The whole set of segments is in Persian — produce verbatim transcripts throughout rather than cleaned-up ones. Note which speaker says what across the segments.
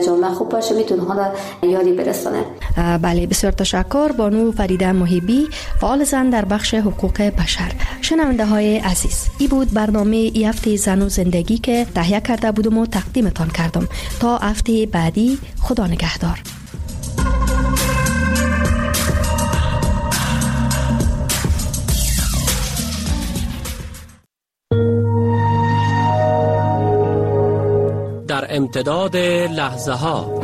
Speaker 1: جامعه خوب باشه میتونه حالا یاری برسونه.
Speaker 2: بله بسیار تشکر. بانو فریده محبی، فعال زن در بخش حقوق بشر. شنونده های عزیز، این بود برنامه ای هفته زن و زندگی که تهیه کرده بودم و تقدیمتان کردم. تا هفته بعدی، خدا نگهدار.
Speaker 3: در امتداد لحظه ها،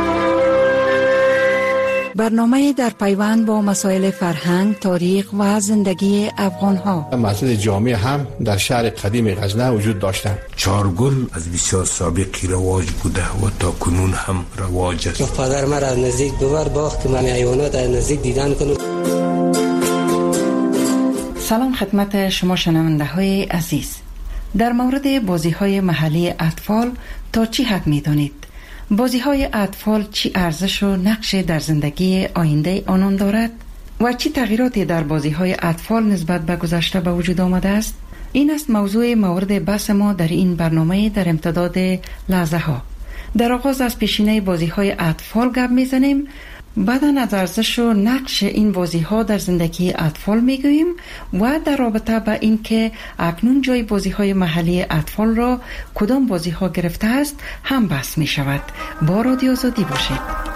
Speaker 4: برنامه در پیوند با مسائل فرهنگ، تاریخ و زندگی افغان ها.
Speaker 5: مسجد جامع هم در شهر قدیم غزنه وجود داشتند.
Speaker 6: چارگل از بسیار سابقی رواج بوده و تا کنون هم رواج است.
Speaker 7: پدر مرا از نزدیک دوبار باخت که من حیوانات از نزدیک دیدن کنم.
Speaker 4: سلام خدمت شما شنونده های عزیز. در مورد بازی های محلی اطفال تا چی حد می دانید؟ بازی های اطفال چی ارزش و نقش در زندگی آینده آنان دارد؟ و چی تغییراتی در بازی های اطفال نسبت به گذشته به وجود آمده است؟ این است موضوع مورد بحث ما در این برنامه در امتداد لحظه ها. در آغاز از پیشینه بازی های اطفال گپ می زنیم، بعداً از ارزش و نقش این بازی ها در زندگی اطفال می گوییم و در رابطه با این که اکنون جای بازی های محلی اطفال را کدام بازی ها گرفته است هم بحث می شود. با رادیو آزادی باشید.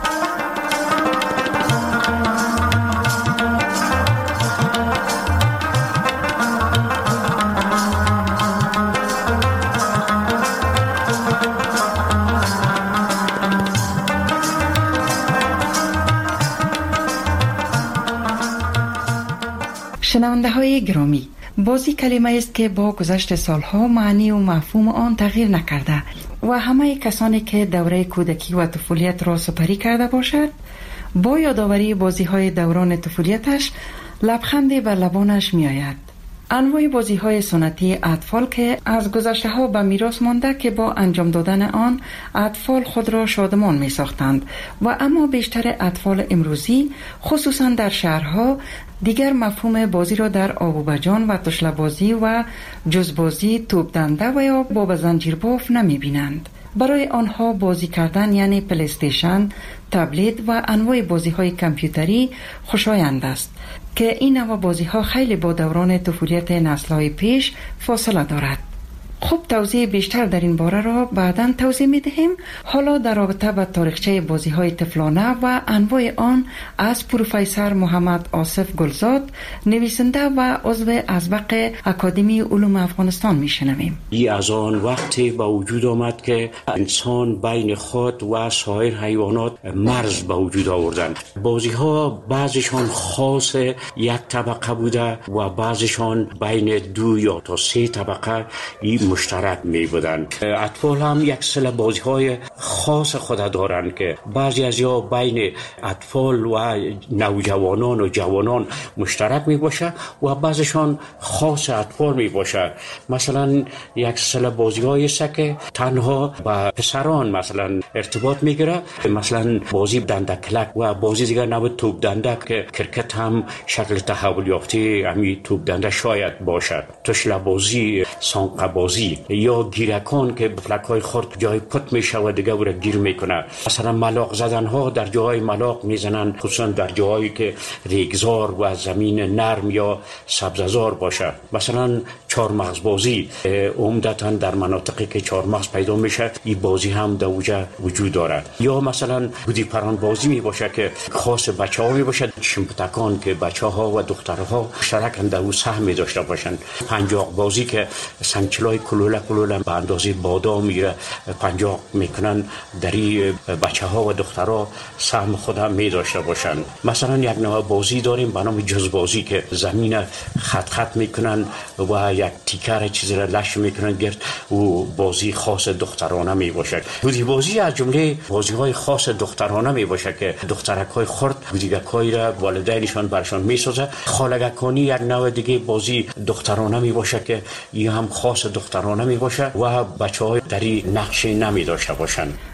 Speaker 4: شنونده های گرامی، بازی کلمه است که با گذشت سالها معنی و مفهوم آن تغییر نکرده و همه کسانی که دوره کودکی و طفولیت را سپری کرده باشد با یادآوری بازی های دوران طفولیتش لبخندی بر لبانش می آید. انواع بازی های سنتی اطفال که از گذشته ها به میراث مانده که با انجام دادن آن اطفال خود را شادمان می ساختند و اما بیشتر اطفال امروزی خصوصا در شهرها دیگر مفهوم بازی را در آب و بجان و تشله بازی و جزبازی، توپ دنده و یا باب زنجیر باف نمی بینند. برای آنها بازی کردن یعنی پلی استیشن، تبلت و انواع بازی های کامپیوتری خوشایند است که این نوع بازی ها خیلی با دوران طفولیت نسل های پیش فاصله دارد. خوب توضیح بیشتر در این باره را بعداً توضیح می دهیم. حالا در رابطه با تاریخچه بازی های طفلانه و انواع آن از پروفسور محمد آصف گلزاد، نویسنده و عضو ازبق اکادمی علوم افغانستان می شنویم.
Speaker 8: ای از آن وقتی با وجود آمد که انسان بین خود و سایر حیوانات مرز با وجود آوردند. بازی ها بعضیشان خاص یک طبقه بوده و بعضیشان بین دو یا تا سه طبقه ای مشترک می بودن. اطفال هم یک سری بازی های خاص خود دارند که بعضی از یا بین اطفال و نوجوانان و جوانان مشترک می باشه و بعضیشان خاص اطفال می باشه. مثلا یک سری بازی های است که تنها با پسران مثلا ارتباط می گیره، مثلا بازی دندکلک و بازی دیگر نوع توپ دنده که کرکت هم شکل تحول یافته همین توپ دنده شاید باشد. تشله بازی، سانقه بازی یا گیرکان که فلکای خرد جای پت میشه و دیگه او را گیر میکنه. مثلا ملاق زدن ها در جای ملاق میزنن، خصوصا در جایی که ریگزار و زمین نرم یا سبززار باشه. مثلا چهارمغز بازی عمدتا در مناطقی که چهارمغز پیدا میشه این بازی هم در اوجه وجود دارد. یا مثلا بودی پران بازی می باشه که خاص بچه ها می باشه، شمپتکان که بچه ها و دخترها مشترکاً در او سهم داشته باشند. پنجاق بازی که سنگچلای کلوله کلوله به اندازه بادام میره پنجاق میکنن، در این بچه ها و دخترها سهم خود هم می داشته باشند. مثلا یک نوع بازی داریم به نام جزبازی که زمین خط خط میکنن و یک تیکر چیزی را لش میکنن گرد و بازی خاص دخترانه می باشه. بودی بازی از جمله بازی های خاص دخترانه می باشه که دخترک های خرد بودیگک های را والدینشان برشان می سازه. خالگکانی یک نوع دیگه بازی دخترانه می باشه که این هم خاص دخترانه می باشه و بچه های در این نقش نمی داشته باشن.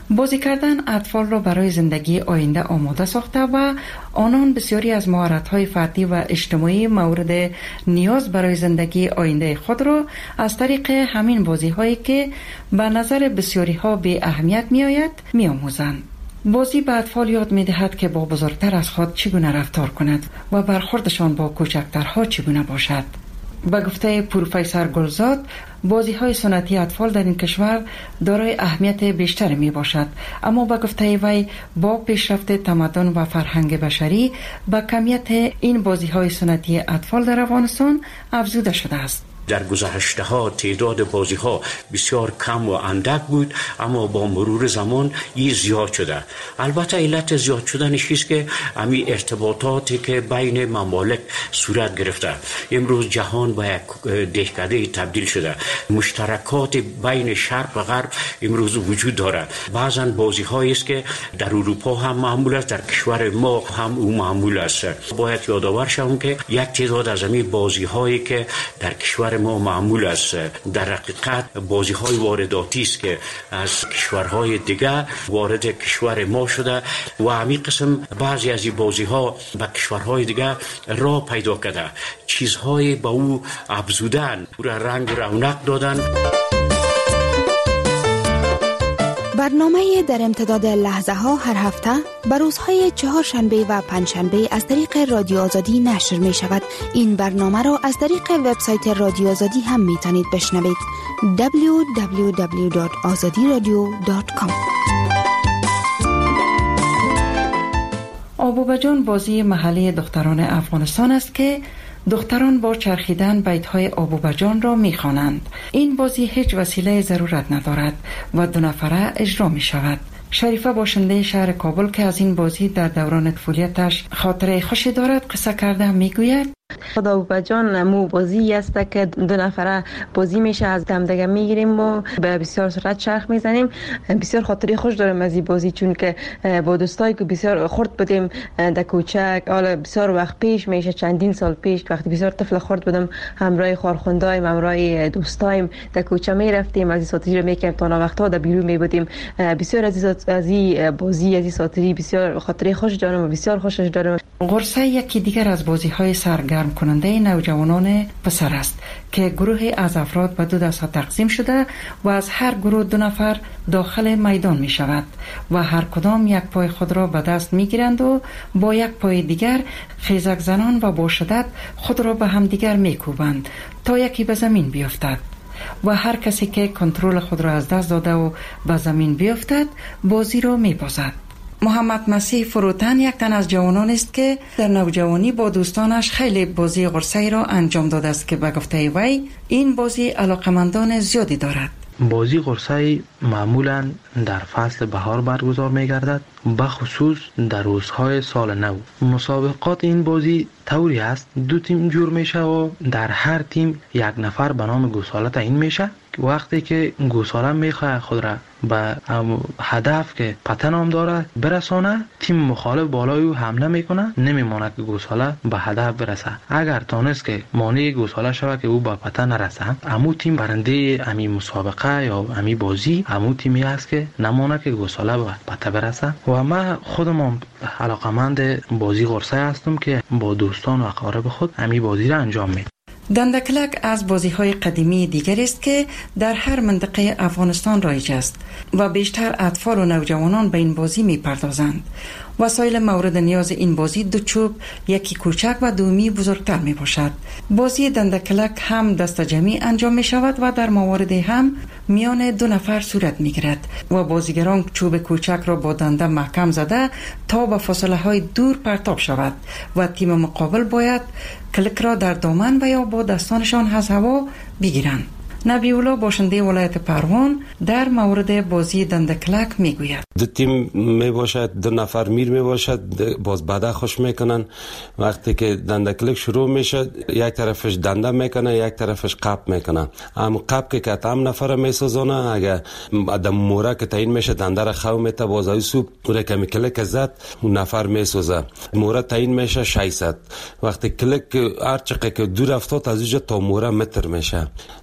Speaker 4: بازی کردن اطفال را برای زندگی آینده آماده ساخته و آنان بسیاری از مهارت‌های فردی و اجتماعی مورد نیاز برای زندگی آینده خود را از طریق همین بازی‌هایی که به نظر بسیاری‌ها بی اهمیت می‌آید می‌آموزند. بازی به اطفال یاد می‌دهد که با بزرگتر از خود چگونه رفتار کند و برخوردشان با کوچکترها چگونه باشد. به گفته پروفسور گلزاد، بازی‌های سنتی اطفال در این کشور دارای اهمیت بیشتری می باشد، اما به گفته وی با پیشرفت تمدن و فرهنگ بشری به کمیت این بازی‌های سنتی اطفال در افغانستان افزوده شده است.
Speaker 8: در گذشته ها تعداد بازی ها بسیار کم و اندک بود، اما با مرور زمان این زیاد شده. البته علت زیاد شدنش است که همین ارتباطاتی که بین ممالک صورت گرفته. امروز جهان به یک دهکده تبدیل شده. مشترکات بین شرق و غرب امروز وجود دارد. بعضا بازی هایی است که در اروپا هم معمول است، در کشور ما هم او معمول است. باید یادآور شوم که یک تعداد از همین بازی هایی که در کشور ما معمول است در حقیقت بازی های وارداتی است که از کشورهای دیگر وارد کشور ما شده و همین قسم بعضی از این بازی ها به کشورهای دیگر راه پیدا کرده، چیزهای به او افزودن، او را رنگ رونق دادن.
Speaker 9: برنامه در امتداد لحظه ها هر هفته بر روزهای چهارشنبه و پنجشنبه از طریق رادیو آزادی نشر می شود. این برنامه را از طریق وبسایت رادیو آزادی هم می توانید بشنوید. دبلیو دبلیو دبلیو دات آزادی رادیو دات کام.
Speaker 4: آبوبجان بازی محلی دختران افغانستان است که دختران با چرخیدن بیت‌های آبوبجان را می‌خوانند. این بازی هیچ وسیله ضرورت ندارد و دو نفره اجرا می‌شود. شریفه باشنده شهر کابل که از این بازی در دوران طفولیتش خاطره خوشی دارد قصه کرده میگوید:
Speaker 10: خود آبوبجان مو بازی است که دو نفره بازی میشه، از دمدگه میگیریم و به بسیار سرعت چرخ میزنیم. بسیار خاطره خوش دارم از این بازی، چون که با دوستایی که بسیار خرد بودیم در کوچک، حالا بسیار وقت پیش میشه، چندین سال پیش وقتی بسیار طفل خرد بودم، همراه خارخوندایم، همراه دوستایم در کوچه میرفتیم، از این ساتری رو میکردیم تا وقتا در بیرون میبودیم. بسیار از از این بازی، از این ساتری بسیار خاطره خوش دارم و بسیار خوشش دارم.
Speaker 4: قرصه یکی دیگر از بازی‌های سرگرم کننده نوجوانان پسر است که گروهی از افراد به دو دسته تقسیم شده و از هر گروه دو نفر داخل میدان می شود و هر کدام یک پای خود را به دست می گیرند و با یک پای دیگر خیزک زنان و با شدت خود را به هم دیگر می کوبند تا یکی به زمین بیفتد و هر کسی که کنترل خود را از دست داده و به زمین بیفتد بازی را می بازد. محمد مسیح فروتن یک تن از جوانان است که در نوجوانی با دوستانش خیلی بازی قرصه را انجام داده است که به گفته وی این بازی علاقمندان زیادی دارد.
Speaker 11: بازی قرصه معمولا در فصل بهار برگزار می گردد، بخصوص در روزهای سال نو. مسابقات این بازی طوری است دو تیم جور میشه و در هر تیم یک نفر به نام گوساله تعیین میشه. وقتی که گوساله میخواد خود را به هدف که پته نام داره برسانه، تیم مخالف بالای او حمله میکنه، نمیمونه که گوساله به هدف برسه. اگر تانست که مانع گوساله شود که او به پته نرسه، امو تیم برنده امی مسابقه یا امی بازی امو تیمی است که نمونه که گوساله به پته برسه. و من خودم علاقمند بازی قرصه هستم که با دوستان و اقارب خود امی بازی را انجام میدم.
Speaker 4: دندکلک از بازی‌های قدیمی دیگر است که در هر منطقه افغانستان رایج است و بیشتر اطفال و نوجوانان به این بازی می‌پردازند. وسایل مورد نیاز این بازی دو چوب، یکی کوچک و دومی بزرگتر می باشد. بازی دندکلک هم دست جمعی انجام می شود و در موارد هم میان دو نفر صورت می گیرد و بازیگران چوب کوچک را با دنده محکم زده تا به فاصله های دور پرتاب شود و تیم مقابل باید کلک را در دامن و یا با دستانشان از هوا بگیرند. نبیولا باشنده ولایت پروان در مورد بازی دندکلک میگوید:
Speaker 12: دو تیم می باشد، دو نفر میر می باشد، باز بده خوش میکنن. وقتی که دندکلک شروع میشه یک طرفش دنده میکنه، یک طرفش قب میکنه. هم قب که که هم نفر میسازانه، اگر ادم موره که تعیین میشه دنده را خو میته، باز های سوب موره که می کلک زد اون نفر میسازه. موره تعیین میشه ششصد. وقتی کلک هر چقدر که دور افتاد از اونجا تا موره متر میشه. دوست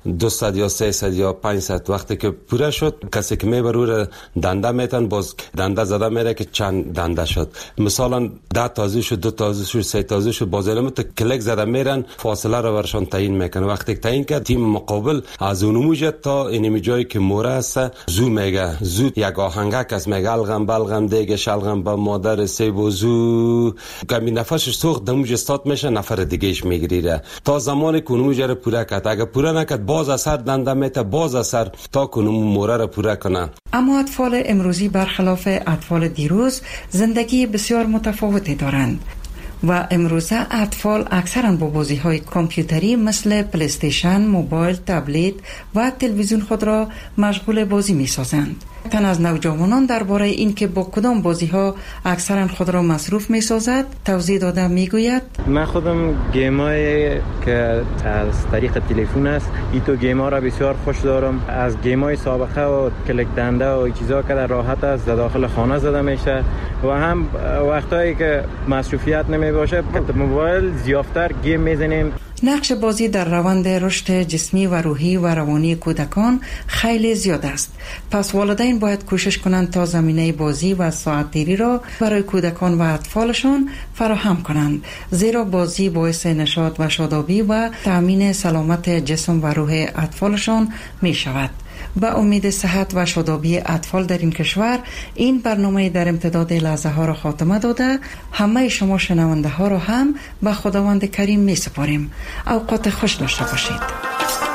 Speaker 12: دویست یا سیصد یا پانصد وقتی که پوره شد کسی که میبره دنده میتن باز دنده زده میره که چند دنده شد. مثلا ده تازه شد، دو تازه شد، سه تازه شد، باز علامت کلیک زده میرن فاصله رو برشان تعیین میکنه. وقتی که تعیین کرد تیم مقابل از اونموجه تا اینمی جایی که موره است زو میگه، زو یک آهنگک است میگه الغم بلغم دیگه شلغم با مادر سیب و زو کمی نفسش سوخت دموج استاد میشه نفر دیگهش میگیره تا زمانی که اونموجه رو پوره کرد. اگه پوره نکرد باز اثر دنده میته باز اثر تا که اونمو موره رو پوره کنه.
Speaker 4: اما اطفال امروزی برخلاف اطفال دیروز زندگی بسیار متفاوتی دارند و امروزه اطفال اکثرا با بازی‌های کامپیوتری مثل پلی‌استیشن، موبایل، تبلت و تلویزیون خود را مشغول بازی می‌سازند. تن از نوجوانان درباره این که با کدام بازی‌ها اکثرا خود را مصروف می‌سازد توضیح داده می‌گوید:
Speaker 13: من خودم گیم‌های که از طریق تلفن است این تو گیم‌ها را بسیار خوش دارم. از گیم‌های سابقه و کلیک دنده و چیزا که در راحت است در داخل خانه زده میشه و هم وقتایی که مصروفیت نمیباشه موبایل زیافتر گیم میزنیم.
Speaker 4: نقش بازی در روند رشد جسمی و روحی و روانی کودکان خیلی زیاد است. پس والدین باید کوشش کنند تا زمینه بازی و ساعت دیری را برای کودکان و اطفالشان فراهم کنند، زیرا بازی باعث نشاط و شادابی و تأمین سلامت جسم و روح اطفالشان می شود. با امید صحت و شادابی اطفال در این کشور این برنامه در امتداد لحظه ها را خاتمه داده همه شما شنونده ها را هم به خداوند کریم می سپاریم. اوقات خوش داشته باشید.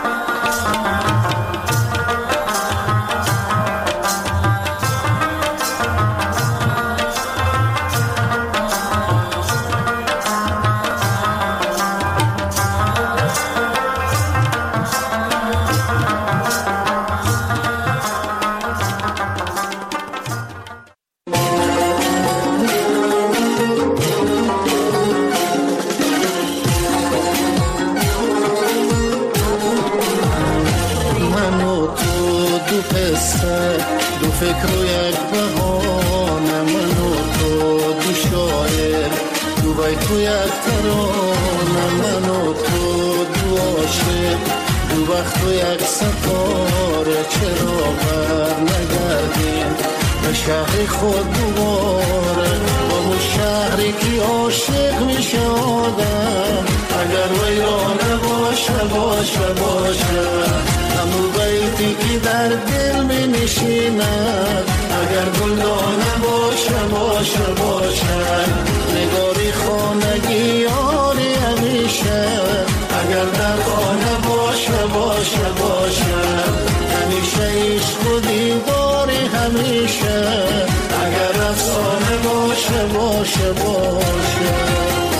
Speaker 14: شهر خود دوباره با اون شهری که عاشق می شدم اگر ویرانه باشه باشه باشه همون بیتی که در دل می نشیند اگر گلدانه باشه باشه باشه نگاری خانگی یاری همیشه اگر در خانه باشه باشه باشه همیشه عشق و دیداری همیشه اگر افسانه باشه باشه باشه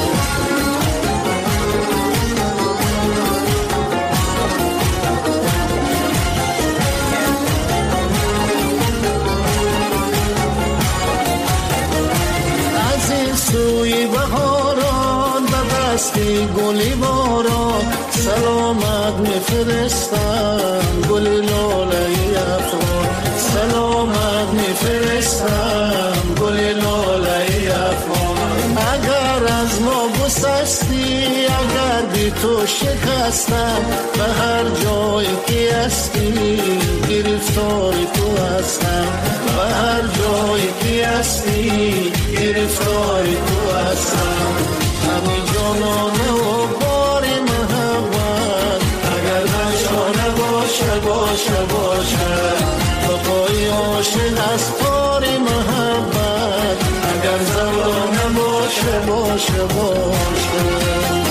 Speaker 14: از این سوی بهاران به دستی گلی باران سلامت میفرستم گل لاله افغان سلامت میفرستم گل لاله افغان اگر از ما گسستی اگر بی تو شکستم به هر جایی که هستی گرفتار تو هستم به هر جایی که هستی گرفتار تو هستم همین جانانه و باری محبت اگر نشانه باشه باشه باشه بقای عاشق از پاری محبت اگر زبانه باشه باشه باشه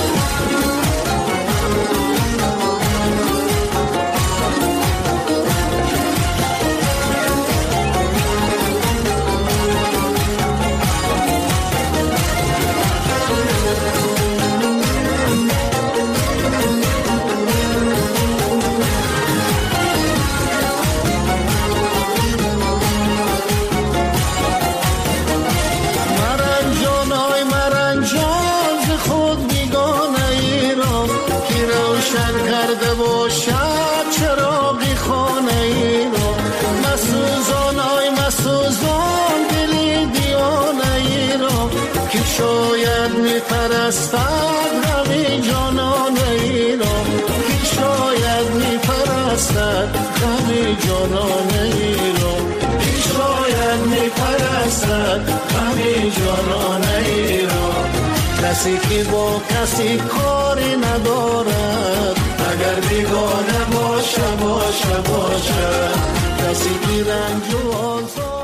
Speaker 14: شاید می پرستد روی جانان ای را که شاید می پرستد میپرستد غم جانانه ای را، کی شاید میپرستد غم جانانه ای را. کسی که با کسی کاری ندارد، اگر بیگانه باشه باشه باشه، کسی که رنج و آزار